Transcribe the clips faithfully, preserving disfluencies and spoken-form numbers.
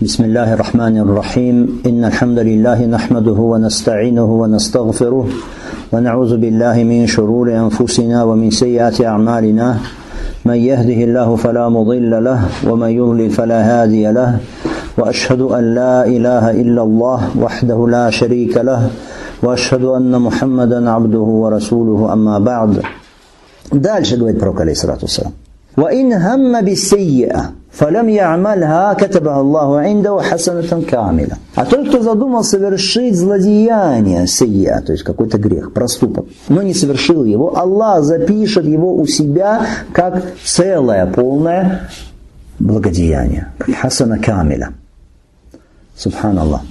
بسم الله الرحمن الرحيم إن الحمد لله نحمده ونستعينه ونستغفره ونعوذ بالله من شرور أنفسنا ومن سيئات أعمالنا من يهده الله فلا مضل له ومن يضلل فلا هادي له وأشهد أن لا إله إلا الله وحده لا شريك له وأشهد أن محمدا عبده ورسوله أما بعد. Дальше говорит пророк алейхиссалату вассалам: وإن هم بالسيئة فلم يعملها كتبها الله عنده حسنة كاملة. А тот, кто задумал совершить злодеяние, сейя, то есть какой-то грех, проступок, но не совершил его, Аллах запишет его у себя как целое, полное благодеяние. Хасана камиля. Субханаллах.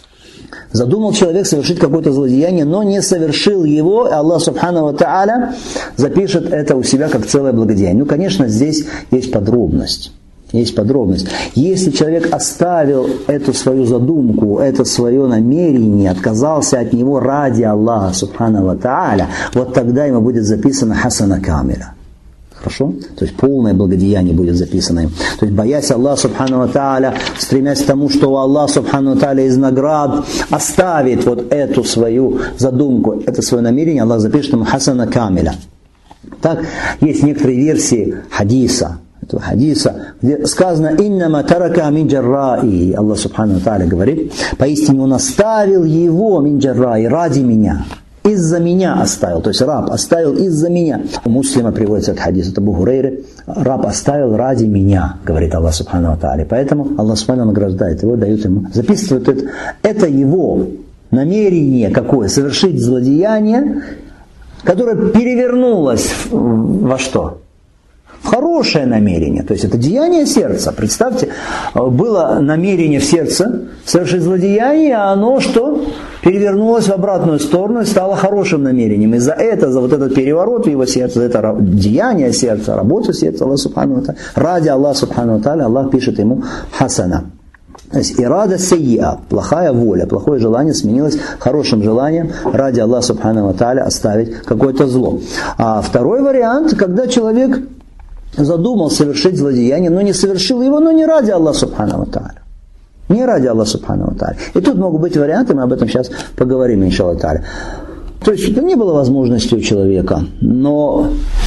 Задумал человек совершить какое-то злодеяние, но не совершил его, и Аллах Субхану ва Тааля запишет это у себя как целое благодеяние. Ну, конечно, здесь есть подробность. Есть подробность. Если человек оставил эту свою задумку, это свое намерение, отказался от него ради Аллаха Субхану ва Тааля, вот тогда ему будет записано хасана камиля. Хорошо? То есть полное благодеяние будет записано им. То есть боясь Аллаха Субхану ва Тааля, стремясь к тому, что Аллах Субхану ва Тааля из наград оставит вот эту свою задумку, это свое намерение, Аллах запишет ему хасана камиля. Так, есть некоторые версии хадиса, этого хадиса, где сказано «Иннама тарака мин джарраи». Аллах Субхану ва Тааля говорит: поистине Он оставил его мин джарраи, ради меня. Из-за меня оставил, то есть раб оставил из-за меня. У Муслима приводится этот хадис от Абу Хурейры: раб оставил ради меня, говорит Аллах Субхану ва Тааля. Поэтому Аллах Субхану награждает его, дает ему, записывает это, это его намерение какое, совершить злодеяние, которое перевернулось во что? В хорошее намерение, то есть это деяние сердца. Представьте, было намерение в сердце совершить злодеяние, а оно что? Перевернулось в обратную сторону и стало хорошим намерением. И за это, за вот этот переворот в его сердце, за это деяние сердца, работу сердца, Аллах Субхану ва Тааля, ради Аллаха Субхану ва Тааля, Аллах пишет ему хасана. То есть ирада сайя, плохая воля, плохое желание сменилось хорошим желанием ради Аллаха Субхану ва Тааля оставить какое-то зло. А второй вариант, когда человек задумал совершить злодеяние, но не совершил его, но не ради Аллаха Субхану ва Тааля. Не ради Аллаха Субхану ва Тааля. И тут могут быть варианты, мы об этом сейчас поговорим, иншаллах тааля. То есть это не было возможности у человека, но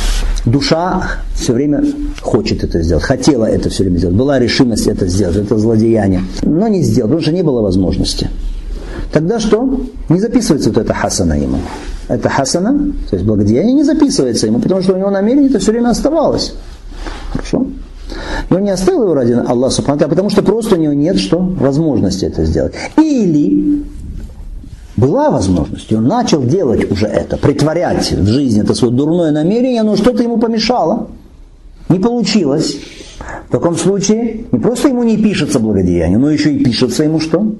душа все время хочет это сделать, хотела это все время сделать, была решимость это сделать, это злодеяние, но не сделал, потому что не было возможности. Тогда что? Не записывается вот это хасана ему. Это хасана, то есть благодеяние, не записывается ему, потому что у него намерение это все время оставалось. Хорошо? И он не оставил его ради Аллаха Субхану ва Тааля, потому что просто у него нет что? Возможности это сделать. Или была возможность, и он начал делать уже это, притворять в жизни это свое дурное намерение, но что-то ему помешало. Не получилось. В таком случае не просто ему не пишется благодеяние, но еще и пишется ему что?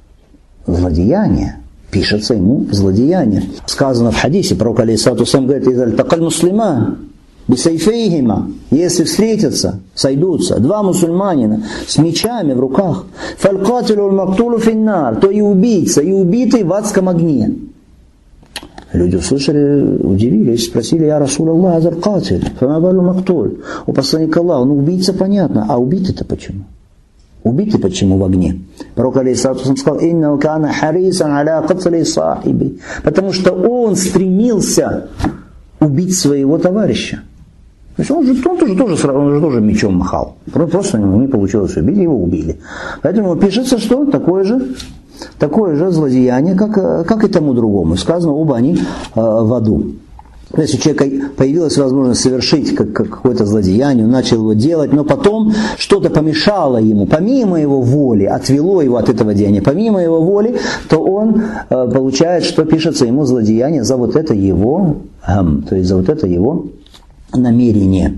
Злодеяние. Пишется ему злодеяние. Сказано в хадисе, пророк алейхиссалату вассалам говорит: «Изаль такаль муслима бисайфейхима», если встретятся, сойдутся два мусульманина с мечами в руках, фалькатилу аль-мактулу финнар, то и убийца, и убитый в адском огне. Люди услышали, удивились, спросили: «Я Расул Аллах, азаль катиль, фамабалу мактуль». У посланника Аллаха, ну убийца понятно, а убитый-то почему? Убитый почему в огне? Пророк алейхиссалату вассалам сказал: «Инна кана харисан аля катли сахиби», потому что он стремился убить своего товарища. То есть он же, он тоже, тоже, он же тоже мечом махал. Просто не получилось убить, его убили. Поэтому пишется, что такое же, такое же злодеяние, как, как и тому другому. Сказано, оба они э, в аду. Если у человека появилась возможность совершить как, как какое-то злодеяние, он начал его делать, но потом что-то помешало ему, помимо его воли, отвело его от этого деяния, помимо его воли, то он э, получает, что пишется ему злодеяние за вот это его, эм, то есть за вот это его намерение.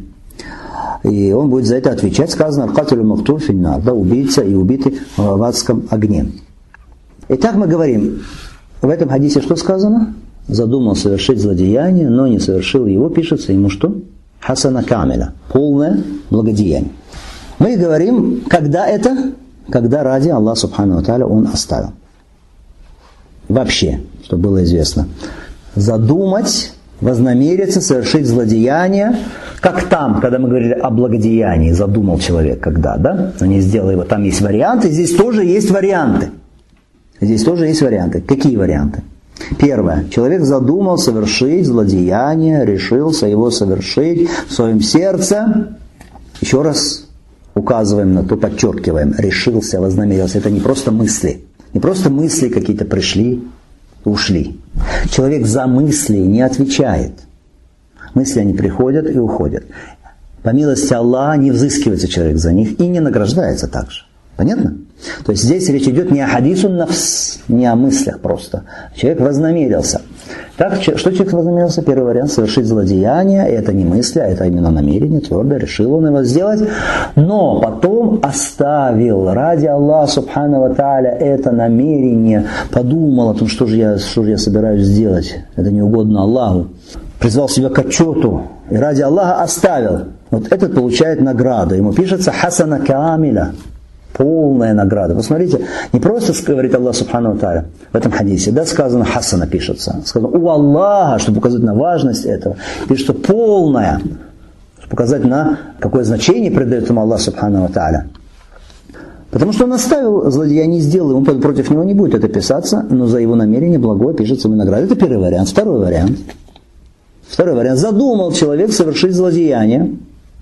И он будет за это отвечать. Сказано: «Аль-катилю мактуль финнар», да, убийца и убитый в адском огне. Итак, мы говорим, в этом хадисе что сказано? Задумал совершить злодеяние, но не совершил его, пишется ему что? Хасана камиля, полное благодеяние. Мы говорим, когда это? Когда ради Аллаха Субхану ва Тааля он оставил. Вообще, чтобы было известно, задумать вознамерится совершить злодеяние, как там, когда мы говорили о благодеянии, задумал человек, когда, да, но не сделал его, там есть варианты, здесь тоже есть варианты. Здесь тоже есть варианты. Какие варианты? Первое. Человек задумал совершить злодеяние, решился его совершить в своем сердце. Еще раз указываем на то, подчеркиваем, решился, вознамерился. Это не просто мысли. Не просто мысли какие-то пришли, ушли. Человек за мысли не отвечает. Мысли они приходят и уходят. По милости Аллаха не взыскивается человек за них и не награждается также. Понятно? То есть здесь речь идет не о хадису нафс, не о мыслях просто. Человек вознамерился. Так, что человек вознамерился? Первый вариант — совершить злодеяние. И это не мысли, а это именно намерение, твердо решил он его сделать. Но потом оставил ради Аллаха субхану ва тааля это намерение, подумал о том, что же я, что же я собираюсь сделать. Это не угодно Аллаху. Призвал себя к отчету и ради Аллаха оставил. Вот этот получает награду. Ему пишется хасана камиля. Полная награда. Посмотрите, не просто говорит Аллах субхану ва тааля в этом хадисе, да, сказано хасана пишется. Сказано у Аллаха, чтобы указать на важность этого. Пишется полная, чтобы показать на какое значение придает ему Аллах субхану ва тааля. Потому что он оставил злодеяние, не сделал, ему против него не будет это писаться, но за его намерение благое пишется ему награда. Это первый вариант. Второй вариант. Второй вариант. Задумал человек совершить злодеяние,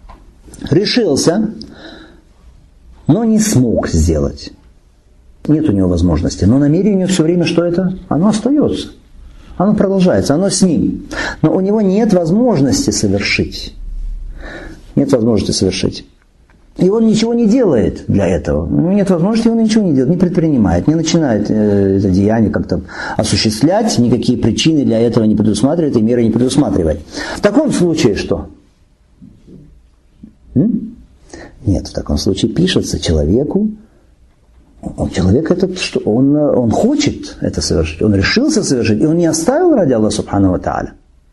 решился, но не смог сделать. Нет у него возможности. Но намерение все время, что это? Оно остается. Оно продолжается, оно с ним. Но у него нет возможности совершить. Нет возможности совершить. И он ничего не делает для этого. У него нет возможности, он ничего не делает, не предпринимает, не начинает это деяние как-то осуществлять, никакие причины для этого не предусматривает и меры не предусматривает. В таком случае что? М? Нет, в таком случае пишется человеку, он, человек этот, что он, он хочет это совершить, он решился совершить, и он не оставил ради Аллаха субхану ва тааля.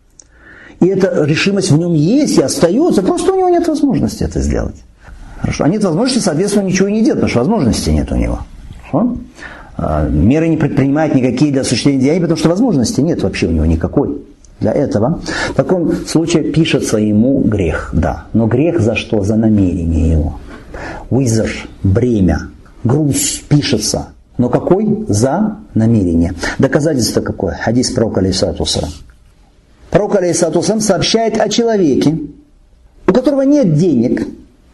И эта решимость в нем есть и остается, просто у него нет возможности это сделать. Хорошо. А нет возможности, соответственно, ничего и не делать, потому что возможности нет у него. Хорошо? А, меры не предпринимает никакие для осуществления деяний, потому что возможности нет вообще у него никакой. Для этого в таком случае пишется ему грех, да. Но грех за что? За намерение его. Уизр, бремя, груз пишется. Но какой? За намерение. Доказательство какое? Хадис пророка алейхиссалату вассалям. Пророк алейхиссалату вассалям сообщает о человеке, у которого нет денег,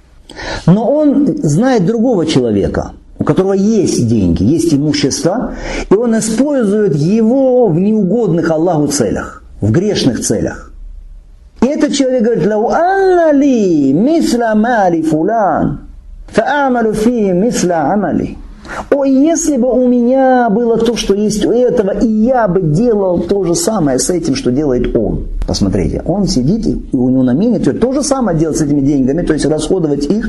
но он знает другого человека, у которого есть деньги, есть имущество, и он использует его в неугодных Аллаху целях. В грешных целях. И этот человек говорит: «Лау анна ли мисла мали фулан, фа'амалу фи мисла амали». О, если бы у меня было то, что есть у этого, и я бы делал то же самое с этим, что делает он. Посмотрите, он сидит, и у него намерение то же самое делать с этими деньгами, то есть расходовать их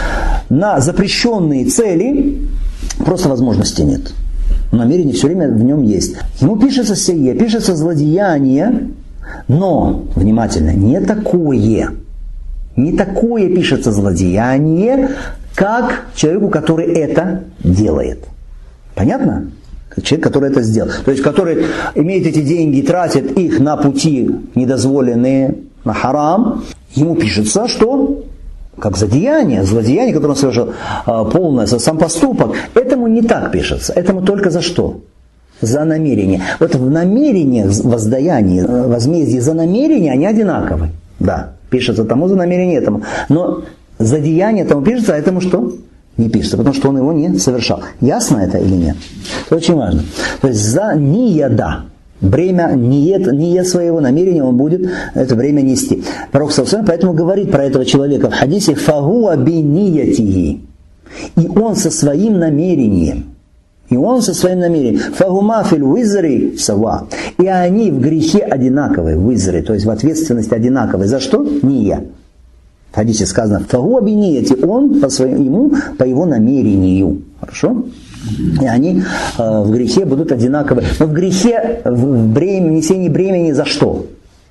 на запрещенные цели, просто возможности нет. Намерение все время в нем есть. Ему пишется сие, пишется злодеяние, но, внимательно, не такое, не такое пишется злодеяние, как человеку, который это делает. Понятно? Человек, который это сделал. То есть, который имеет эти деньги и тратит их на пути недозволенные, на харам, ему пишется, что... как злодеяние, злодеяние, которое он совершил, полное, сам поступок, этому не так пишется. Этому только за что? За намерение. Вот в намерениях воздаянии, возмездии за намерение, они одинаковы. Да, пишется тому за намерение этому. Но за деяние тому пишется, а этому что? Не пишется, потому что он его не совершал. Ясно это или нет? Это очень важно. То есть за нияда. Бремя ниет, ниет своего намерения он будет это время нести. Пророк саллаллаху поэтому говорит про этого человека в хадисе: «Фагуа би ниятихи». И он со своим намерением. И он со своим намерением. «Фагума фил визри сава». И они в грехе одинаковые, в визре, то есть в ответственности одинаковые. За что? Ния. В хадисе сказано: «Фагуа би нияти». Он по своему, по его намерению. Хорошо? И они э, в грехе будут одинаковы. Но в грехе, в бреме, несении бремени за что?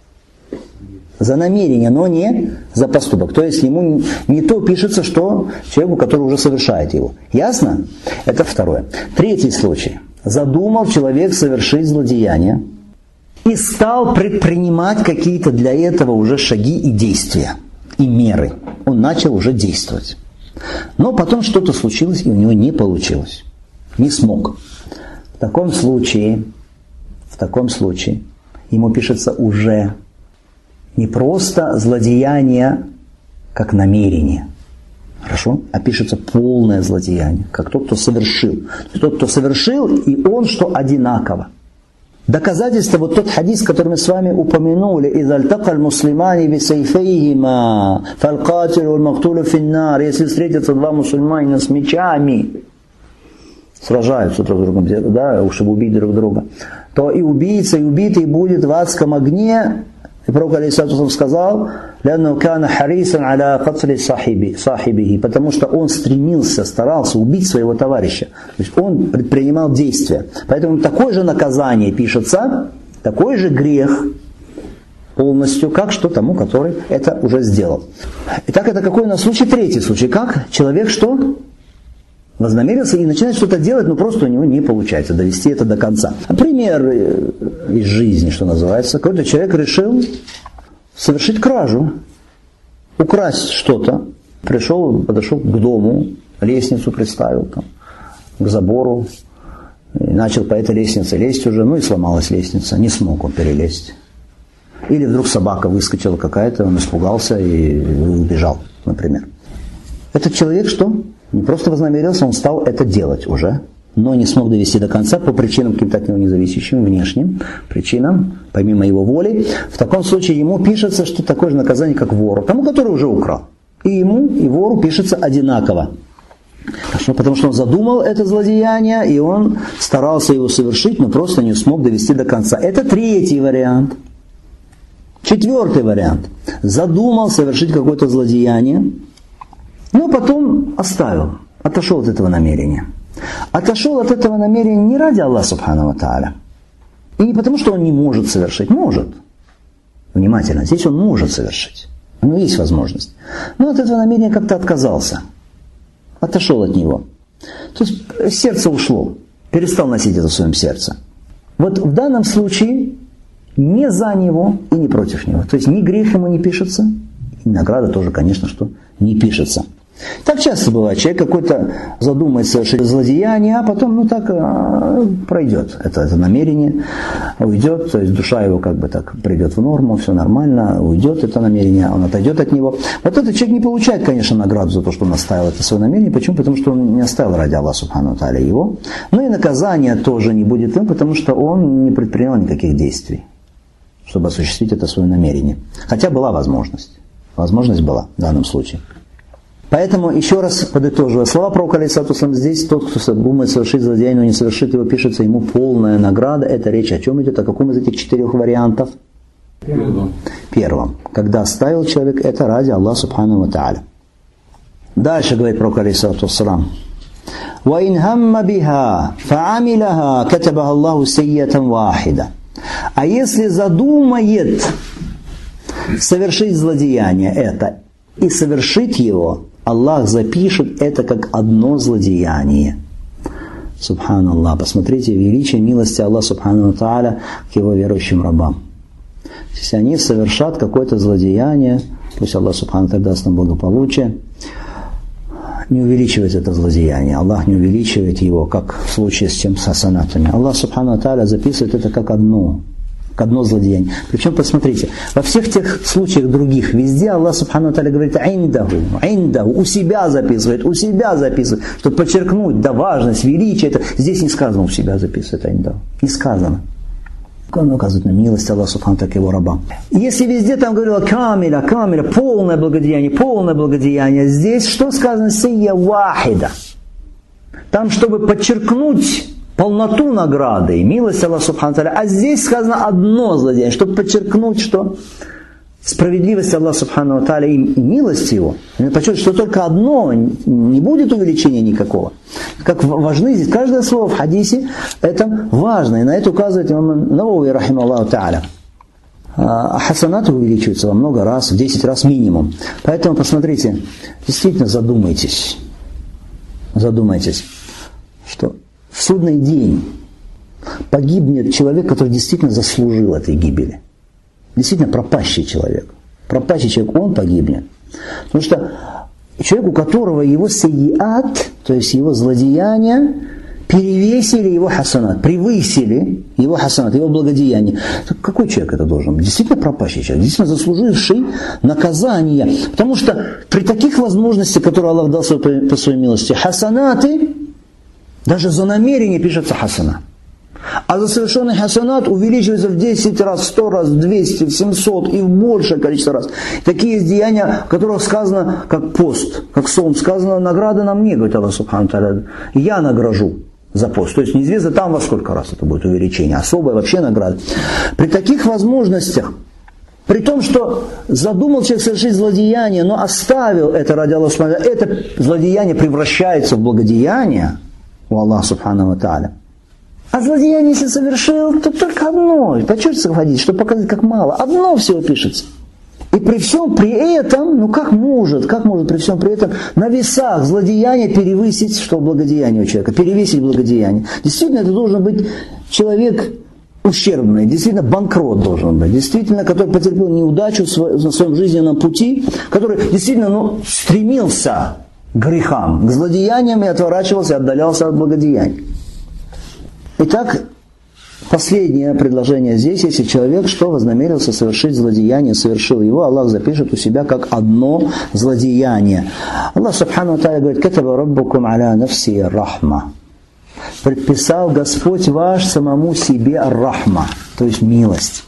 За намерение, но не за поступок. То есть ему не, не то пишется, что человеку, который уже совершает его. Ясно? Это второе. Третий случай. Задумал человек совершить злодеяние. и стал предпринимать какие-то для этого уже шаги и действия, и меры. Он начал уже действовать. Но потом что-то случилось, и у него не получилось. Не смог. В таком случае, в таком случае, ему пишется уже не просто злодеяние, как намерение, хорошо, а пишется полное злодеяние, как тот, кто совершил. Тот, кто совершил, и он, что одинаково. Доказательство, вот тот хадис, который мы с вами упомянули, «Иза альтака аль-муслимани бисайфейхима, фалкатилу валь-мактулу финнар», если встретятся два мусульманина с мечами, сражаются друг с другом, да, чтобы убить друг друга, то и убийца, и убитый будет в адском огне. И пророк алейхиссалату сказал: «Лянну кана харисан аля катли сахибихи», потому что он стремился, старался убить своего товарища. То есть он предпринимал действия. Поэтому такое же наказание пишется, такой же грех полностью, как что тому, который это уже сделал. Итак, это какой у нас случай? Третий случай. Как человек что? Вознамерился и начинает что-то делать, но просто у него не получается довести это до конца. Пример из жизни, что называется. Какой-то человек решил совершить кражу, украсть что-то. Пришел, подошел к дому, лестницу приставил там, к забору, и начал по этой лестнице лезть уже, ну и сломалась лестница, не смог он перелезть. Или вдруг собака выскочила какая-то, он испугался и убежал, например. Этот человек что? Не просто вознамерился, он стал это делать уже, но не смог довести до конца по причинам каким-то от него независящим, внешним причинам, помимо его воли. В таком случае ему пишется, что такое же наказание, как вору, тому, который уже украл. И ему, и вору пишется одинаково. Потому что он задумал это злодеяние, и он старался его совершить, но просто не смог довести до конца. Это третий вариант. Четвертый вариант. Задумал совершить какое-то злодеяние, но потом оставил, отошел от этого намерения. Отошел от этого намерения не ради Аллаха Субхану ва Тааля. И не потому, что он не может совершить. Может. Внимательно, здесь он может совершить. У него есть возможность. Но от этого намерения как-то отказался. Отошел от него. То есть сердце ушло. Перестал носить это в своем сердце. Вот в данном случае не за него и не против него. То есть ни грех ему не пишется, и награда тоже, конечно, что не пишется. Так часто бывает, человек какой-то задумается совершить злодеяние, а потом, ну так, пройдет это, это намерение, уйдет, то есть душа его как бы так придет в норму, все нормально, уйдет это намерение, он отойдет от него. Вот этот человек не получает, конечно, награду за то, что он оставил это свое намерение. Почему? Потому что он не оставил ради Аллаха Субхану ва Тааля его. Но и наказание тоже не будет им, потому что он не предпринял никаких действий, чтобы осуществить это свое намерение. Хотя была возможность. Возможность была в данном случае. Поэтому, еще раз подытоживая слова пророка алейхиссалату вассалям, здесь тот, кто думает совершить злодеяние, но не совершит его, пишется ему полная награда. Это речь о чем идет? О каком из этих четырех вариантов? Первом. Первом. Когда оставил человек это ради Аллаха Субхану ва Тааля. Дальше говорит пророк алейхиссалату вассалям: وَإِنْ هَمَّ بِهَا فَعَمِلَهَا كَتَبَهَا اللَّهُ سَيِّئَةً وَاحِدًا. А если задумает совершить злодеяние это и совершить его, Аллах запишет это как одно злодеяние. Субханаллах. Посмотрите величие милости Аллаха Субхану ва Тааля к его верующим рабам. Если они совершат какое-то злодеяние, пусть Аллах Субхану тогда даст нам благополучие, не увеличивает это злодеяние. Аллах не увеличивает его, как в случае с тем с хасанатами. Аллах Субхану ва Тааля записывает это как одно. Одно злодеяние. Причем, посмотрите, во всех тех случаях других, везде Аллах Субхану ва Тааля говорит «индаху», «индаху», у себя записывает, у себя записывает, чтобы подчеркнуть, да, важность, величие. Это. Здесь не сказано «у себя записывает», «индаху». Не сказано. Он указывает на милость Аллаха Субхану ва Тааля к его рабам. Если везде там говорило «камиля», «камиля», полное благодеяние, полное благодеяние, здесь что сказано «сия вахида». Там, чтобы подчеркнуть полноту награды и милость Аллаха Субхану ва Тааля. А здесь сказано одно злодеяние, чтобы подчеркнуть, что справедливость Аллаха Субхану ва Тааля и милость Его, подчеркнуть, что только одно, не будет увеличения никакого. Как важны здесь, каждое слово в хадисе, это важно. И на это указывает имам Навави, рахимахуллаху тааля. А хасанаты увеличиваются во много раз, в десять раз минимум. Поэтому, посмотрите, действительно задумайтесь. Задумайтесь, что в судный день погибнет человек, который действительно заслужил этой гибели. Действительно пропащий человек. Пропащий человек, он погибнет. Потому что человек, у которого его сейиат, то есть его злодеяния, перевесили его хасанат, превысили его хасанат, его благодеяние. Так какой человек это должен быть? Действительно пропащий человек, действительно заслуживший наказания. Потому что при таких возможностях, которые Аллах дал по своей милости, хасанаты, даже за намерение пишется хасана. А за совершенный хасанат увеличивается в десять раз, в сто раз, в двести, в семьсот и в большее количество раз. Такие есть деяния, в которых сказано, как пост, как сон, сказано, награда на мне, говорит Аллах субхану тааля, я награжу за пост. То есть неизвестно там во сколько раз это будет увеличение, особая вообще награда. При таких возможностях, при том, что задумал человек совершить злодеяние, но оставил это ради Аллаха субхану тааля, это злодеяние превращается в благодеяние у Аллаха субхану тааля. А злодеяние, если совершил, то только одно. По черту ходить, чтобы показать, как мало. Одно всего пишется. И при всем при этом, ну как может, как может при всем при этом на весах злодеяние перевысить, что благодеяние у человека, перевесить благодеяние. Действительно, это должен быть человек ущербный, действительно банкрот должен быть, действительно, который потерпел неудачу на своем жизненном пути, который действительно ну, стремился к грехам, к злодеяниям и отворачивался, отдалялся от благодеяния. Итак, последнее предложение здесь, если человек что вознамерился совершить злодеяние, совершил его, Аллах запишет у себя как одно злодеяние. Аллах субхану тааля говорит: «Катаба раббукум аля нафси ар-рахма». Предписал Господь ваш самому себе ар-рахма, то есть милость.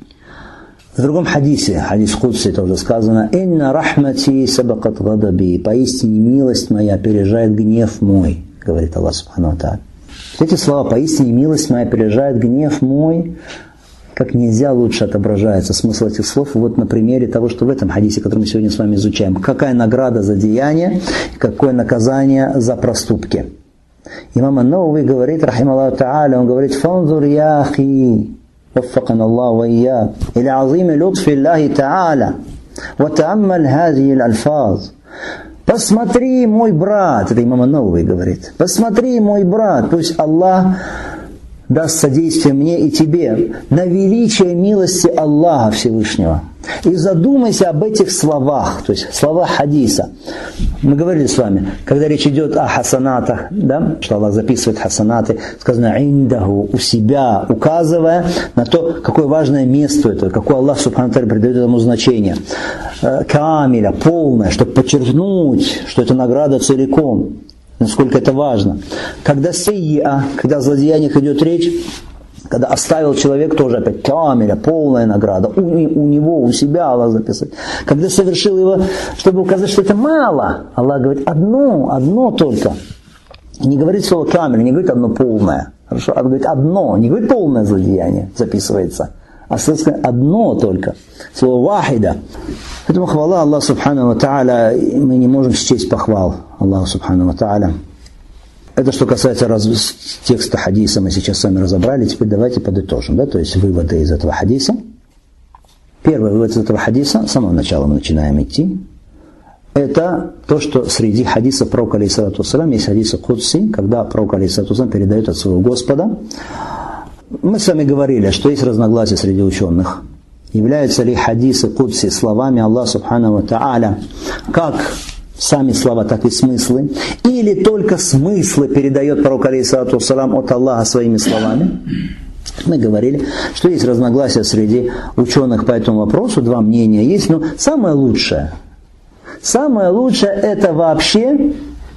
В другом хадисе, хадис Кудси, это уже сказано: «Инна рахмати сабакат гадаби», поистине милость моя опережает гнев мой, говорит Аллах субхану тааля. Эти слова «поистине милость моя опережает гнев мой» как нельзя лучше отображается смысл этих слов вот на примере того, что в этом хадисе, который мы сегодня с вами изучаем. Какая награда за деяние, какое наказание за проступки. Имам ан-Навави говорит, рахималлаху та'аля, он говорит: «Фанзур я ахи, ваффакана Аллах ва ияк, иля азими лутфи Аллахи та'аля, ва та'аммаль хазихи аль-альфаз». Посмотри, мой брат, это имам ан-Навави говорит, посмотри, мой брат, пусть Аллах даст содействие мне и тебе, на величие милости Аллаха Всевышнего. И задумайся об этих словах, то есть словах хадиса. Мы говорили с вами, когда речь идет о хасанатах, да, что Аллах записывает хасанаты, сказано «индаху», у себя, указывая на то, какое важное место это, какое Аллах субхану тааля придает этому значение. Камиля, полное, чтобы подчеркнуть, что это награда целиком. Насколько это важно. Когда сейя, когда о злодеяниях идет речь, когда оставил человек, тоже опять камеля, полная награда. У, у него, у себя Аллах записывает. Когда совершил его, чтобы указать, что это мало, Аллах говорит одно, одно только. Не говорит слово камеля, не говорит одно полное. Хорошо? А говорит одно, не говорит полное злодеяние записывается. А сказано одно только. Слово вахида. Поэтому хвала Аллаху субхану ва тааля, мы не можем счесть похвал Аллаху субхану ва тааля. Это что касается раз... текста хадиса, мы сейчас с вами разобрали, теперь давайте подытожим, да? То есть выводы из этого хадиса. Первый вывод из этого хадиса, с самого начала мы начинаем идти, это то, что среди хадисов пророка алейхиссалату вассалям есть хадисы Кудси, когда пророк алейхиссалату вассалям передает от своего Господа. Мы с вами говорили, что есть разногласия среди ученых. Являются ли хадисы Кудси словами Аллаха субхану ва тааля, как сами слова, так и смыслы, или только смыслы передает пророк алейхиссалату вассалям от Аллаха своими словами. Мы говорили, что есть разногласия среди ученых по этому вопросу, два мнения есть, но самое лучшее, самое лучшее это вообще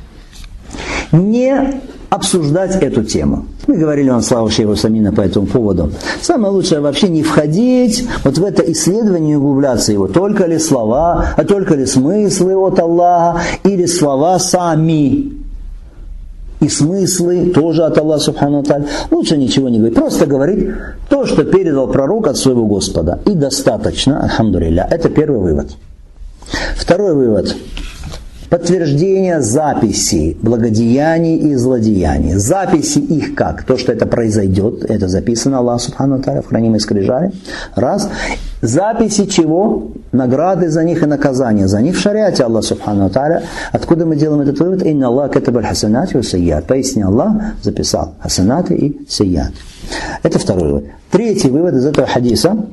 не обсуждать эту тему. Мы говорили вам, слава шейху Самина, по этому поводу. Самое лучшее вообще не входить вот в это исследование и углубляться его. Только ли слова, а только ли смыслы от Аллаха, или слова сами. И смыслы тоже от Аллаха субхану ва тааля. Лучше ничего не говорить. Просто говорить то, что передал пророк от своего Господа. И достаточно, альхамдулилля. Это первый вывод. Второй вывод. подтверждение записи благодеяний и злодеяний. Записи их как? То, что это произойдет, это записано Аллах Субхану ва Тааля в хранимой скрижали. Раз. Записи чего? Награды за них и наказания за них в шариате Аллах Субхану ва Тааля. Откуда мы делаем этот вывод? Инна Аллах катабаль хасанати ва сайят. Поясни, Аллах записал хасанаты и сайят. Это второй вывод. Третий вывод из этого хадиса,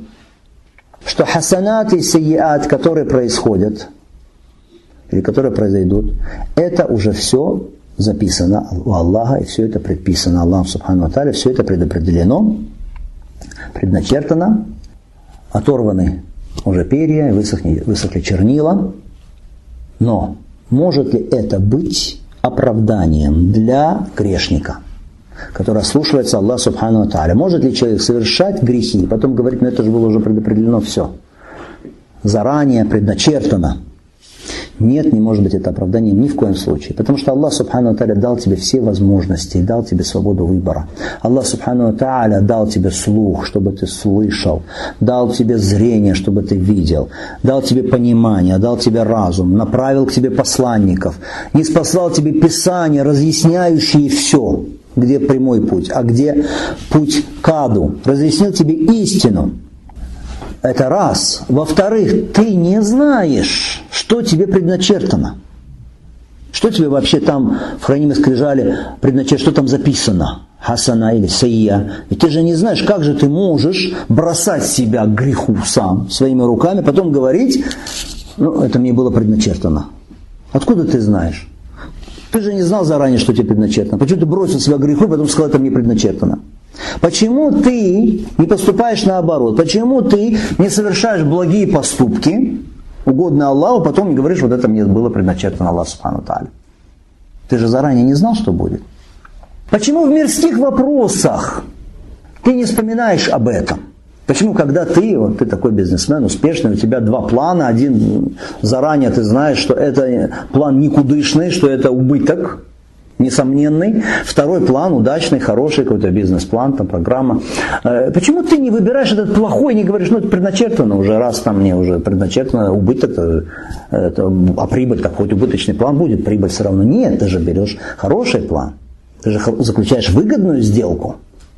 что хасанаты и сайят, которые происходят, или которые произойдут, это уже все записано у Аллаха, и все это предписано Аллахом Субхану ва Тааля, все это предопределено, предначертано, оторваны уже перья, высохли, высохли чернила. Но может ли это быть оправданием для грешника, который ослушивается Аллаха Субхану ва Тааля? Может ли человек совершать грехи и потом говорить, ну это же было уже предопределено все, заранее предначертано? Нет, не может быть это оправданием ни в коем случае. Потому что Аллах Субхану ва Тааля дал тебе все возможности, дал тебе свободу выбора. Аллах Субхану ва Тааля дал тебе слух, чтобы ты слышал, дал тебе зрение, чтобы ты видел, дал тебе понимание, дал тебе разум, направил к тебе посланников, не спасал тебе Писания, разъясняющие все, где прямой путь, а где путь к аду, разъяснил тебе истину. Это раз. Во-вторых, ты не знаешь, что тебе предначертано. Что тебе вообще там в хранимой скрижали предначертано, что там записано? Хасана или Сайя. И ты же не знаешь, как же ты можешь бросать себя к греху сам, своими руками, потом говорить, ну, это мне было предначертано. Откуда ты знаешь? Ты же не знал заранее, что тебе предначертано. Почему ты бросил себя к греху, потом сказал, это мне предначертано? Почему ты не поступаешь наоборот? Почему ты не совершаешь благие поступки, угодные Аллаху, потом не говоришь, вот это мне было предначертано Аллаху Субхану ва Тааля? Ты же заранее не знал, что будет. Почему в мирских вопросах ты не вспоминаешь об этом? Почему, когда ты, вот ты такой бизнесмен, успешный, у тебя два плана, один заранее ты знаешь, что это план никудышный, что это убыток несомненный, второй план удачный, хороший какой-то бизнес-план, там программа. Почему ты не выбираешь этот плохой, не говоришь, ну это предначертано уже, раз там мне уже предначертано убыток, это, это, а прибыль, какой-то убыточный план будет, прибыль все равно нет, ты же берешь хороший план, ты же заключаешь выгодную сделку.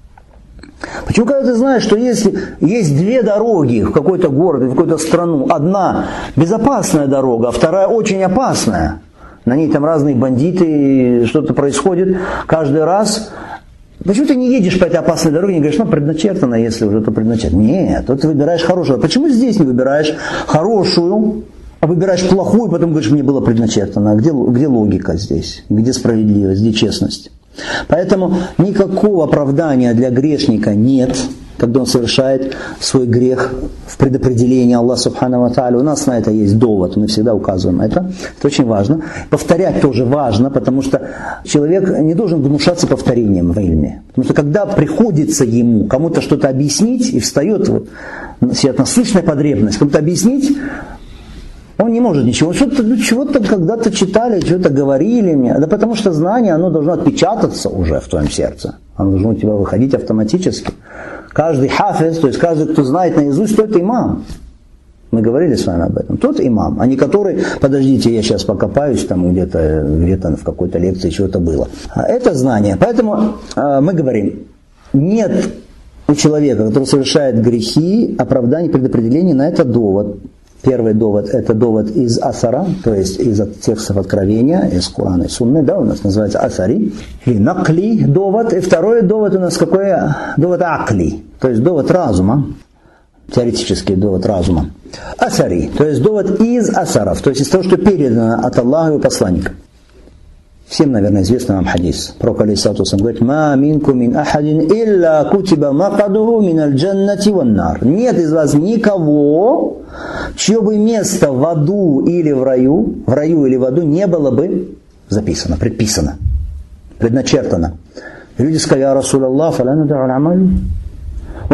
Почему, когда ты знаешь, что если есть две дороги в какой-то город, в какую-то страну, одна безопасная дорога, а вторая очень опасная, на ней там разные бандиты, что-то происходит каждый раз. Почему ты не едешь по этой опасной дороге и не говоришь, ну, предначертано, если уже это предначертано? Нет, вот ты выбираешь хорошую. Почему здесь не выбираешь хорошую, а выбираешь плохую, потом говоришь, мне было предначертано? Где, где логика здесь? Где справедливость? Где честность? Поэтому никакого оправдания для грешника нет, когда он совершает свой грех в предопределении Аллаха Субхану ва Тааля. У нас на это есть довод, мы всегда указываем это. Это очень важно. Повторять тоже важно, потому что человек не должен гнушаться повторением в ильме. Потому что когда приходится ему кому-то что-то объяснить, и встает вот, насущная потребность кому-то объяснить, он не может ничего. Что-то, ну, чего-то когда-то читали, что-то говорили мне. Да потому что знание, оно должно отпечататься уже в твоем сердце. Оно должно у тебя выходить автоматически. Каждый хафиз, то есть каждый, кто знает наизусть, тот имам. Мы говорили с вами об этом. Тот имам, а не который, подождите, я сейчас покопаюсь, там где-то, где-то в какой-то лекции чего-то было. Это знание. Поэтому э, мы говорим, нет у человека, который совершает грехи, оправданий, предопределений, на это довод. Первый довод – это довод из асара, то есть из текстов откровения, из Корана и Сунны, да, у нас называется асари, и накли довод, и второй довод у нас какой? Довод акли, то есть довод разума, теоретический довод разума. Асари, то есть довод из асаров, то есть из того, что передано от Аллаха и посланника. Всем, наверное, известный нам хадис. Пророк алейхиссалату вассалям говорит: «Ма минкум мин ахадин илля кутиба мақадуху миналь джаннати ван нар». Нет из вас никого, чье бы место в аду или в раю, в раю или в аду не было бы записано, предписано, предначертано. Люди сказали: «Я Расул Аллах, фаля над'у аль-амаль». О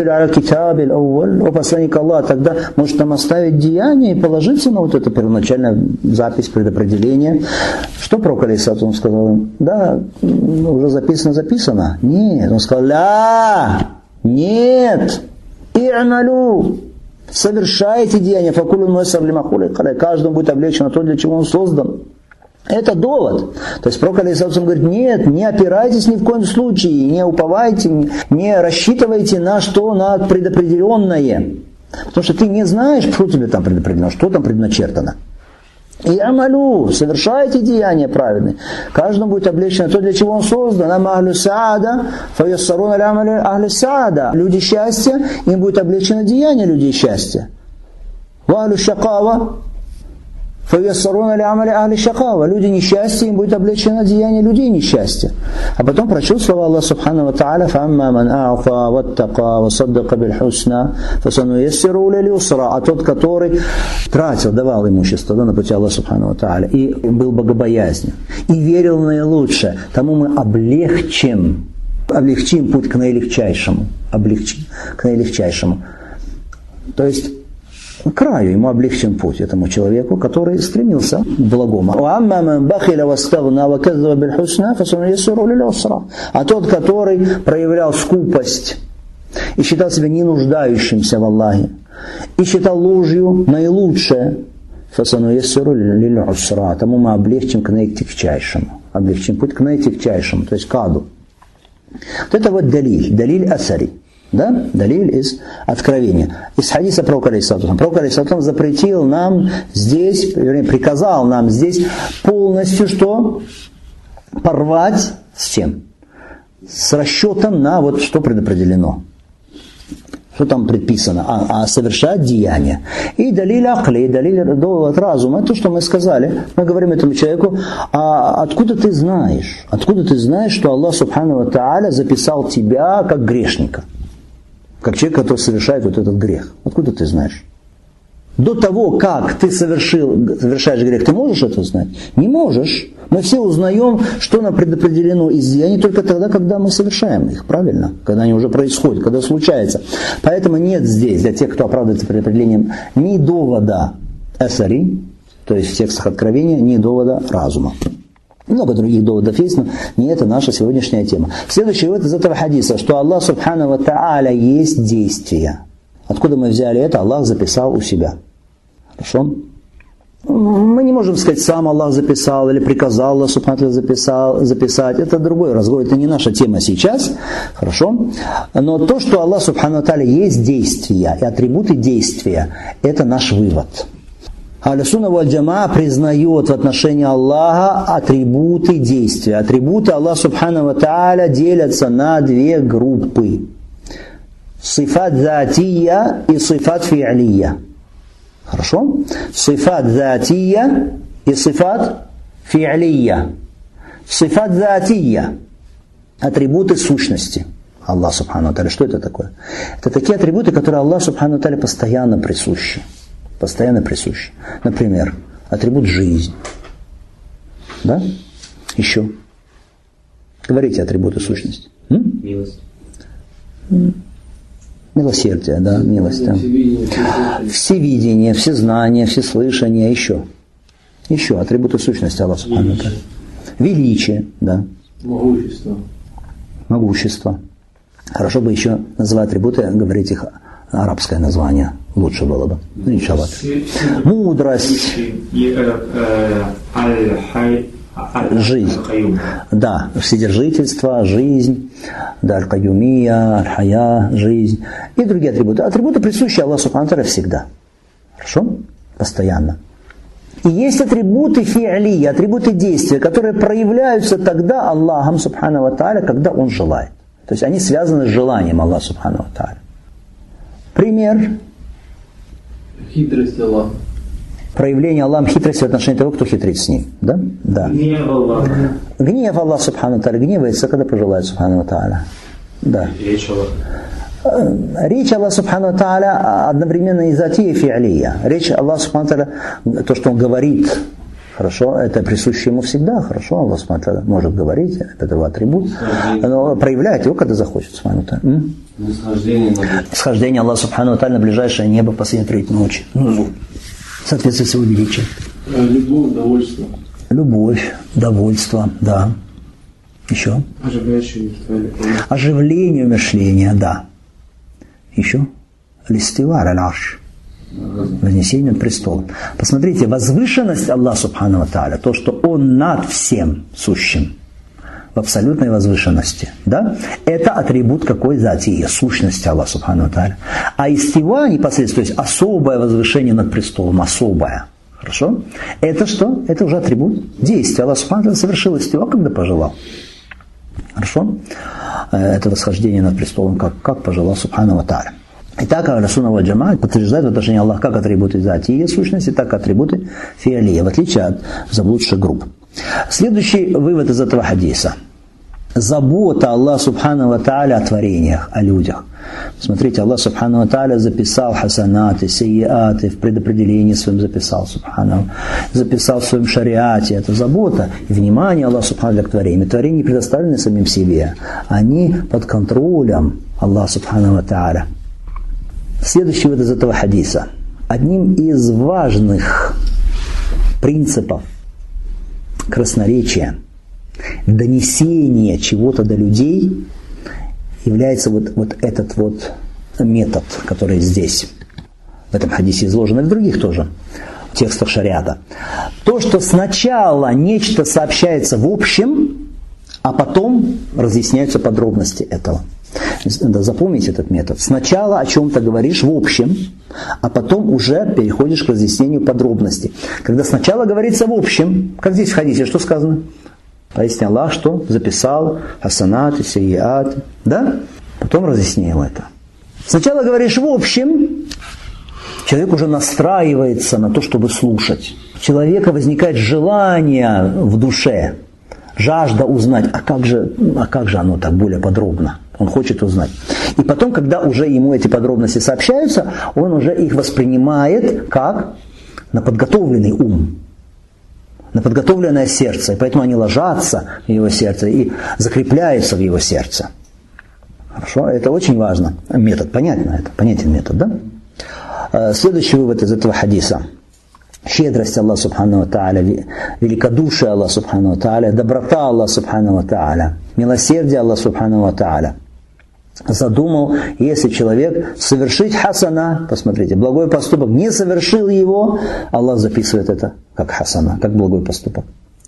посланник Аллаха, тогда может нам оставить деяние и положиться на вот эту первоначальную запись, предопределение. Что пророк алейхиссалату сказал им? Да, уже записано, записано. Нет, он сказал: ля, нет, и'малу, совершайте деяния, факулун муяссар лима хулика лайх, каждому будет облегчено то, для чего он создан. Это довод. То есть пророк алейхиссалям говорит, нет, не опирайтесь ни в коем случае, не уповайте, не рассчитывайте на что, на предопределенное. Потому что ты не знаешь, что тебе там предопределено, что там предначертано. И амалю, совершайте деяния правильные. Каждому будет облегчено то, для чего он создан. Амалю саада, фаяссарун аль-амалю ахли саада. Люди счастья, им будет облегчено деяние людей счастья. Валю шакава, фаяссарун аль-амалю ахли шакава. Люди несчастья, им будет облегчено деяние людей несчастья. А потом прочел слова Аллаха субхану ва тааля: «Фамма ман а'та ваттака ва саддака биль хусна фасануяссиру лил юсра». А тот, который тратил, давал имущество, да, на пути Аллаха субхану ва тааля, и был богобоязнен, и верил в наилучшее, тому мы облегчим, облегчим путь к наилегчайшему, облегчим к наилегчайшему. То есть к краю ему облегчен путь, этому человеку, который стремился к благому. А тот, который проявлял скупость и считал себя не нуждающимся в Аллахе, и считал ложью наилучшее, тому мы облегчим к наитягчайшему. Облегчим путь к наитягчайшему, то есть к аду. Вот это вот далиль, далиль асари. Да? Далиль из откровения. Из хадиса пророка алейхиссалям. Пророк алейхиссалям запретил нам здесь, вернее, приказал нам здесь полностью что? Порвать с чем? С расчетом на вот что предопределено. Что там предписано? А, а совершать деяния. И далиль акли, далиль довод разума. Это то, что мы сказали. Мы говорим этому человеку: а откуда ты знаешь? Откуда ты знаешь, что Аллах субхану ва тааля записал тебя как грешника? Как человек, который совершает вот этот грех. Откуда ты знаешь? До того, как ты совершил, совершаешь грех, ты можешь это знать? Не можешь. Мы все узнаем, что нам предопределено из деяний только тогда, когда мы совершаем их, правильно? Когда они уже происходят, когда случается. Поэтому нет здесь, для тех, кто оправдывается предопределением, ни довода асари, то есть в текстах откровения, ни довода разума. Много других доводов есть, но не это наша сегодняшняя тема. Следующий вывод из этого хадиса, что Аллах субхану ва тааля есть действие. Откуда мы взяли это? Аллах записал у себя. Хорошо? Мы не можем сказать, сам Аллах записал или приказал Аллах субхану ва тааля записал, записать. Это другой разговор, это не наша тема сейчас. Хорошо? Но то, что Аллах субхану ва тааля есть действие и атрибуты действия, это наш вывод. Ахлю-сунна валь джамаа признает в отношении Аллаха атрибуты действия. Атрибуты Аллаха субхану ва тааля делятся на две группы. Сифат затия и сифат фи'лия. Хорошо? Сифат затия и сифат фи'лия. Сифат затия. Атрибуты сущности Аллаха субхану ва тааля. Что это такое? Это такие атрибуты, которые Аллаху субхану ва тааля постоянно присущи. Постоянно присущи. Например, атрибут жизнь. Да? Еще. Говорите атрибуты сущности. М? Милость. Милосердие, да, милость. Да. Всевидение, всезнание, всеслышание, еще. Еще атрибуты сущности Аллаха субхану ва тааля. Величие, да. Могущество. Могущество. Хорошо бы еще называть атрибуты, говорить их арабское название. Лучше было бы. Иншаллах. Мудрость. Жизнь. Да, вседержительство, жизнь, да, аль-каюмия, аль-хая, жизнь и другие атрибуты. Атрибуты присущи Аллаху субхану ва тааля всегда. Хорошо? Постоянно. И есть атрибуты фи'ли, атрибуты действия, которые проявляются тогда Аллахом субхану ва тааля, когда Он желает. То есть они связаны с желанием Аллаха субхану ва тааля. Пример. Хитрость Аллаха. Проявление Аллахом хитрости в отношении того, кто хитрит с ним. Да? Да. Гнев Аллаха. Гнев Аллаха субхану ва тааля гневается, когда пожелает субхану ва тааля. Да. Речь Аллаха. Речь Аллаха субхану ва тааля одновременно и затия, и фи'лия. Речь Аллаха субхану ва тааля, то, что Он говорит, хорошо, это присуще Ему всегда, хорошо, Аллах субхану ва тааля может говорить, это его атрибут, но проявляет его, когда захочет субхану ва тааля. Схождение, Схождение Аллаха субхану ва тааля на ближайшее небо в последней треть ночи. Ну, соответствует его величию. Любовь, довольство. Любовь, довольство, да. Еще. Оживляющее Оживление мышления, да. Еще. Листивар аль-арш. Вознесение над престолом. Посмотрите, возвышенность Аллаха Субхану ва Тааля, то, что Он над всем сущим, в абсолютной возвышенности, да? Это атрибут какой затии, сущности Аллаха Субхану ва Тааля. А истива непосредственно, то есть особое возвышение над престолом, особое. Хорошо? Это что? Это уже атрибут действия. Аллах Субхану ва Тааля совершил истива, когда пожелал. Хорошо? Это восхождение над престолом, как, как пожелал Субхану ва Тааля. Итак, Ахлю-Сунна валь Джамаа подтверждает в отношении Аллаха как атрибуты затии сущности, так и атрибуты фиалия, в отличие от заблудших групп. Следующий вывод из этого хадиса. Забота Аллаха Субхану ва Тааля о творениях, о людях. Смотрите, Аллах Субхану ва Тааля записал хасанаты, сайяты, в предопределении своем записал, Субхану, записал в своем шариате. Это забота и внимание Аллаха Субхану к творениям. Творения не предоставлены самим себе. Они под контролем Аллаха Субхану ва Тааля. Следующий вывод из этого хадиса. Одним из важных принципов красноречия, донесения чего-то до людей является вот, вот этот вот метод, который здесь, в этом хадисе изложен, и в других тоже текстах шариата. То, что сначала нечто сообщается в общем, а потом разъясняются подробности этого. Запомните этот метод. Сначала о чем-то говоришь в общем, а потом уже переходишь к разъяснению подробностей. Когда сначала говорится в общем, как здесь в хадисе, что сказано? Поясни Аллах, что записал хасанаты, сайяты, да? Потом разъяснил это. Сначала говоришь в общем, человек уже настраивается на то, чтобы слушать. У человека возникает желание в душе, жажда узнать, а как же, а как же оно так более подробно? Он хочет узнать. И потом, когда уже ему эти подробности сообщаются, он уже их воспринимает как на подготовленный ум, на подготовленное сердце. И поэтому они ложатся в его сердце и закрепляются в его сердце. Хорошо? Это очень важно. Метод, понятно это? Понятен метод, да? Следующий вывод из этого хадиса. Щедрость Аллаха Субхану ва Тааля, великодушие Аллаха Субхану ва Тааля, доброта Аллаха Субхану ва Тааля, милосердие Аллаха Субхану ва Тааля. Задумал, если человек совершить хасана, посмотрите, благой поступок, не совершил его, Аллах записывает это как хасана, как благой поступок.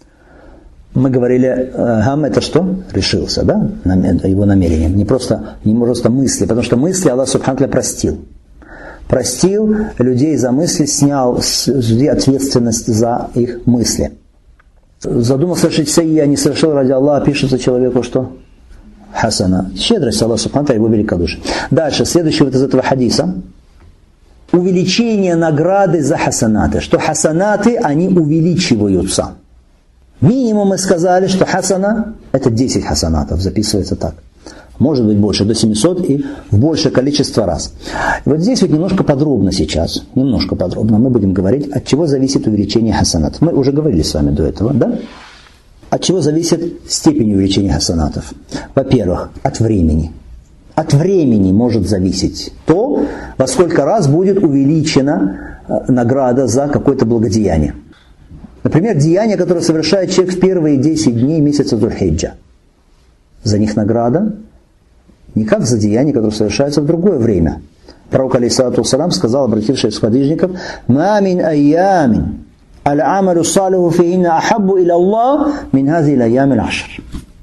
Мы говорили, гам это что? Решился, да? Его намерением. Не просто, не просто мысли, потому что мысли Аллах Субхану ва Тааля простил. Простил людей за мысли, снял с людей ответственность за их мысли. Задумал совершить сайя, не совершил ради Аллаха, пишется человеку что? Хасана. Щедрость Аллаха Субхану ва Тааля, его великодушие. Дальше, следующий вот из этого хадиса. Увеличение награды за хасанаты. Что хасанаты, они увеличиваются. Минимум мы сказали, что хасана, это десять хасанатов, записывается так. Может быть больше, до семисот и в большее количество раз. И вот здесь вот немножко подробно сейчас, немножко подробно мы будем говорить, от чего зависит увеличение хасанатов. Мы уже говорили с вами до этого, да? От чего зависит степень увеличения хасанатов? Во-первых, от времени. От времени может зависеть то, во сколько раз будет увеличена награда за какое-то благодеяние. Например, деяние, которое совершает человек в первые десять дней месяца Дзуль-Хиджа. За них награда не как за деяния, которые совершаются в другое время. Пророк, алейхиссалату вассалям, сказал, обратившись к сподвижникам, «Ма мин айямин, аль-амалю салиху фиинна ахаббу иля Аллах, мин хази лайям аль-ашр».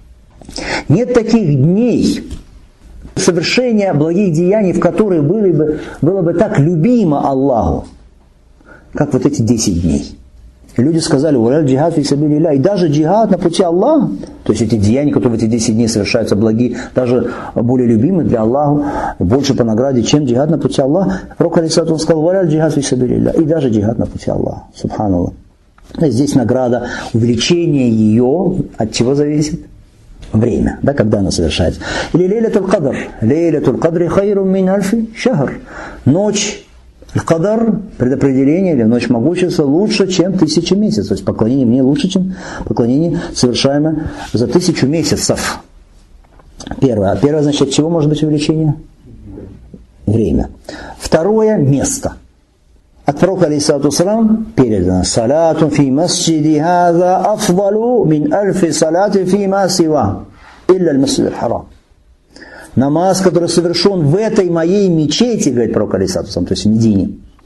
Нет таких дней совершения благих деяний, в которые были бы, было бы так любимо Аллаху, как вот эти десять дней. И люди сказали, «Валяль джихад фи сабилилля». И даже джихад на пути Аллаха, то есть эти деяния, которые в эти десять дней совершаются благие, даже более любимы для Аллаха, больше по награде, чем джихад на пути Аллаха. Пророк алейхиссалату сказал, «Валяль джихад фи сабилилля». И даже джихад на пути Аллаха. Субханаллах. Здесь награда, увеличение ее, от чего зависит? Время, да, когда она совершается. Или лейлятуль кадр. Лейлятуль кадри хайрум мин альфи шахр. Ночь Кадар, предопределение или ночь могущества лучше, чем тысяча месяцев. То есть поклонение мне лучше, чем поклонение, совершаемое за тысячу месяцев. Первое. А первое, значит, от чего может быть увеличение? Время. Второе – место. От пророка, алейхиссалату вассалям, передано: «Салатун фи масджиди хаза афдалу мин альфи салати фи ма сива, илля аль-масджид аль-харам». Намаз, который совершен в этой моей мечети, говорит пророк, алейхиссалату вассалям, то есть в Медине,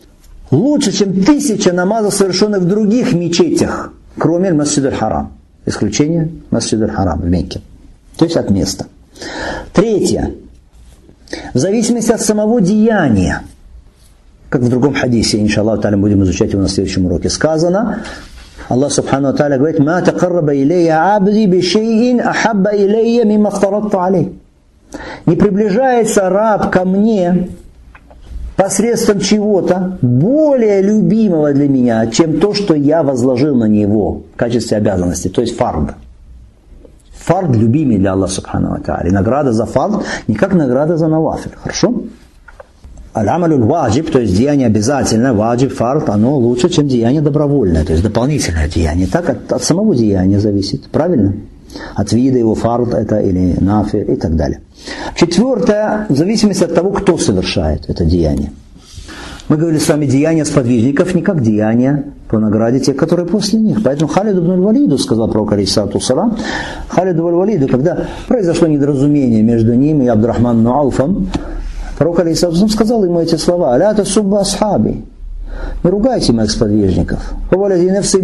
лучше, чем тысяча намазов, совершенных в других мечетях, кроме Масджид аль-Харам. Исключение Масджид аль-Харам в Мекке. То есть от места. Третье. В зависимости от самого деяния, как в другом хадисе, иншаллах та'аля, будем изучать его на следующем уроке, сказано, Аллах субхану ва та'аля говорит: «Ма такарраба илейя абди бишейин ахабба илейя мимма фтарадту алей». Не приближается раб ко мне посредством чего-то более любимого для меня, чем то, что я возложил на него в качестве обязанности, то есть фард. Фард любимый для Аллаха субхану ва та'аля. Награда за фард не как награда за навафиль. Хорошо? Аль-амалюль ваджиб, то есть деяние обязательное, ваджиб, фард, оно лучше, чем деяние добровольное, то есть дополнительное деяние. Так от, от самого деяния зависит. Правильно? От вида его, фард это или нафи и так далее. Четвертое, в зависимости от того, кто совершает это деяние. Мы говорили с вами деяния сподвижников не как деяния по награде тех, которые после них. Поэтому Халид ибн аль-Валиду, сказал пророк алейхиссалату вассалам, Халид ибн аль-Валиду, когда произошло недоразумение между ним и Абдурахманом ибн Ауфом, пророк алейхиссалату вассалам сказал ему эти слова: «Аля тасубба асхаби». Не ругайте моих сподвижников. Если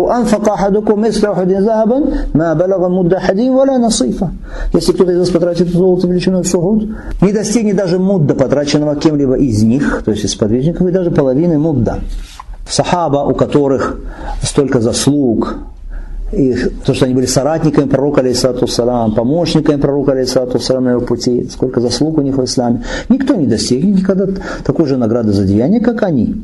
кто-то из вас потратит золото величиной в Ухуд, не достигнет даже мудда, потраченного кем-либо из них, то есть из сподвижников, и даже половины мудда. Сахаба, у которых столько заслуг, и то, что они были соратниками пророка алейхиссалату вассалам, помощниками пророка алейхиссалату вассалам на его пути, сколько заслуг у них в исламе, никто не достигнет никогда такой же награды за деяние, как они.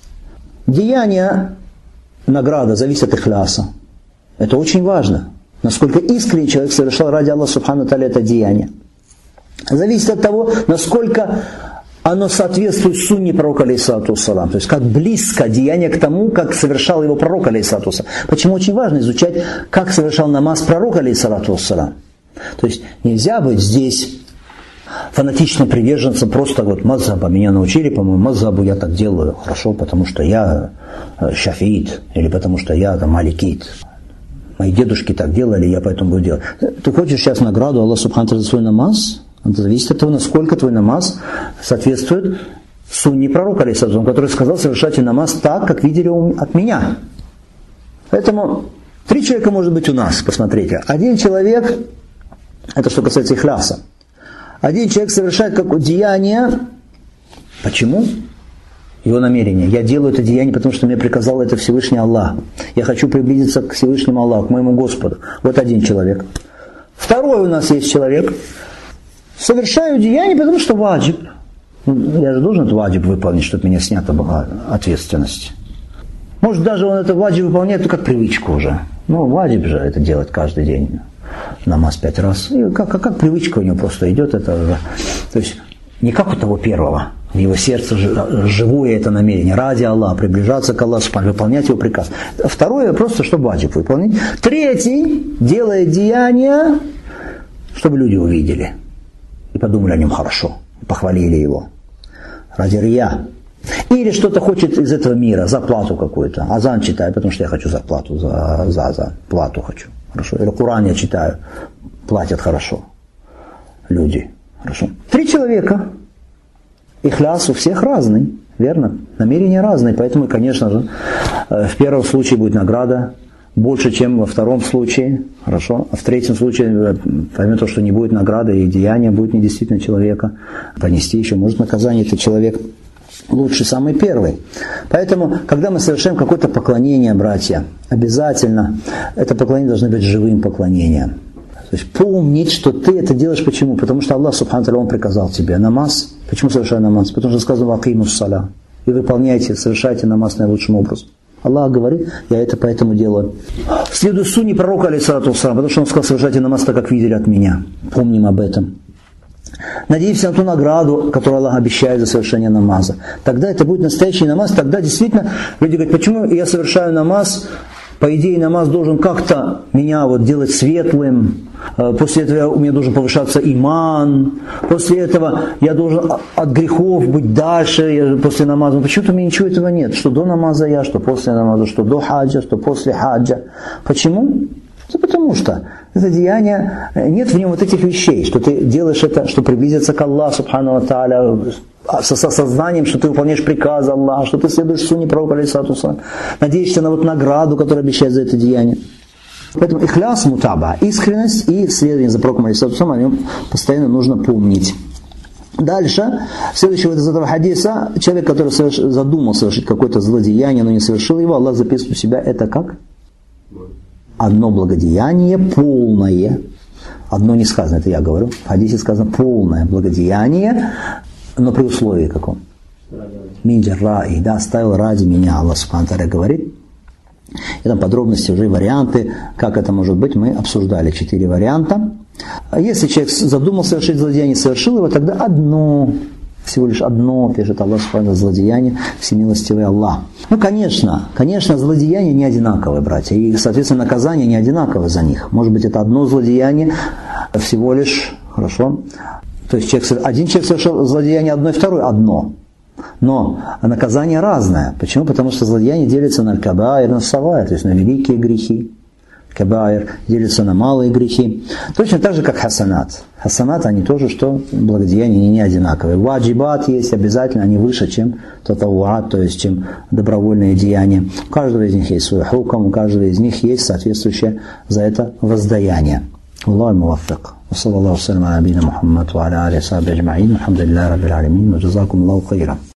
Деяние, награда зависит от ихляса. Это очень важно. Насколько искренне человек совершал ради Аллаха субхану ва тааля это деяние. Зависит от того, насколько оно соответствует сунне пророка алейхиссалату вассалам. То есть как близко деяние к тому, как совершал его пророк алейхиссалату вассалам. Почему очень важно изучать, как совершал намаз пророк алейхиссалату вассалам. То есть нельзя быть здесь фанатичным приверженцем просто вот мазхаба. Меня научили, по-моему, мазхабу я так делаю хорошо, потому что я шафиит, или потому что я там маликит. Мои дедушки так делали, я поэтому буду делать. Ты хочешь сейчас награду Аллаха субхану ва тааля за свой намаз? Это зависит от того, насколько твой намаз соответствует сунне пророка алейхиссалату, который сказал: совершайте намаз так, как видели от меня. Поэтому три человека может быть у нас, посмотрите. Один человек, это что касается ихляса. Один человек совершает какое-то деяние. Почему? Его намерение. Я делаю это деяние, потому что мне приказал это Всевышний Аллах. Я хочу приблизиться к Всевышнему Аллаху, к моему Господу. Вот один человек. Второй у нас есть человек. Совершаю деяние, потому что ваджиб. Ну, я же должен этот ваджиб выполнить, чтобы меня снята была ответственность. Может, даже он это ваджиб выполняет, ну, как привычку уже. Ну, ваджиб же это делать каждый день. Намаз пять раз. И как, как, как привычка у него просто идет. Это, то есть не как у того первого. В его сердце живое это намерение. Ради Аллаха приближаться к Аллаху, выполнять его приказ. Второе просто, чтобы ваджиб выполнить. Третий делает деяние, чтобы люди увидели. И подумали о нем хорошо. И похвалили его. Ради рия. Или что-то хочет из этого мира. Зарплату какую-то. Азан читаю, потому что я хочу зарплату. За, за, за плату хочу. Хорошо. Или Коран я читаю, платят хорошо люди. Хорошо. Три человека. Ихляс у всех разный, верно? Намерения разные, поэтому, конечно же, в первом случае будет награда больше, чем во втором случае. Хорошо. А в третьем случае, помимо того, что не будет награды, и деяние будет недействительно человека, понести еще может наказание этот человек. Лучше самый первый. Поэтому, когда мы совершаем какое-то поклонение, братья, обязательно это поклонение должно быть живым поклонением. То есть помнить, что ты это делаешь почему? Потому что Аллах субхану ва тааля, Он приказал тебе намаз. Почему совершаю намаз? Потому что сказано «вакимус саля». И выполняйте, совершайте намаз наилучшим образом. Аллах говорит: я это поэтому делаю. Следуя сунне пророка алейхиссалату вассалам, потому что он сказал: совершайте намаз так, как видели от меня. Помним об этом. Надеемся на ту награду, которую Аллах обещает за совершение намаза. Тогда это будет настоящий намаз. Тогда действительно люди говорят: почему я совершаю намаз? По идее, намаз должен как-то меня вот делать светлым. После этого у меня должен повышаться иман. После этого я должен от грехов быть дальше после намаза. Почему-то у меня ничего этого нет. Что до намаза я, что после намаза, что до хаджа, что после хаджа. Почему? Да потому что это деяние, нет в нем вот этих вещей, что ты делаешь это, чтобы приблизиться к Аллаху субхану ва тааля, со сознанием, что ты выполняешь приказы Аллаха, что ты следуешь сунне пророка, алейхиссалату, надеешься на вот награду, которую обещает за это деяние. Поэтому ихляс мутаба, искренность и следование за пророком, алейхиссалату, о нем постоянно нужно помнить. Дальше, следующий из этого хадиса, человек, который соверш... задумал совершить какое-то злодеяние, но не совершил его, Аллах записывает у себя это как? Одно благодеяние полное. Одно не сказано, это я говорю. В хадисе сказано полное благодеяние, но при условии каком? Минджар раи, да, оставил ради меня, Аллах субхану ва тааля говорит. И там подробности, уже варианты, как это может быть, мы обсуждали четыре варианта. А если человек задумал совершить злодеяние, совершил его, тогда одно, всего лишь одно, пишет Аллах субхану ва тааля, злодеяние, всемилостивый Аллах. Ну, конечно, конечно, злодеяния не одинаковые, братья, и, соответственно, наказание не одинаково за них. Может быть, это одно злодеяние, всего лишь, хорошо, то есть человек, один человек совершил злодеяние одно и второе, одно. Но наказание разное. Почему? Потому что злодеяние делится на аль-кабаир, на саваир, то есть на великие грехи. Кабаир делится на малые грехи. Точно так же, как хасанат. Хасанат, они тоже, что благодеяния, они не одинаковые. Ваджибат есть обязательно, они выше, чем татавуат, то есть чем добровольные деяния. У каждого из них есть свой хукам, у каждого из них есть соответствующее за это воздаяние. Аллаху муаффик. وصلى الله وسلم على نبينا محمد وعلى آله وصحبه أجمعين. الحمد لله رب العالمين وجزاكم الله خيرا.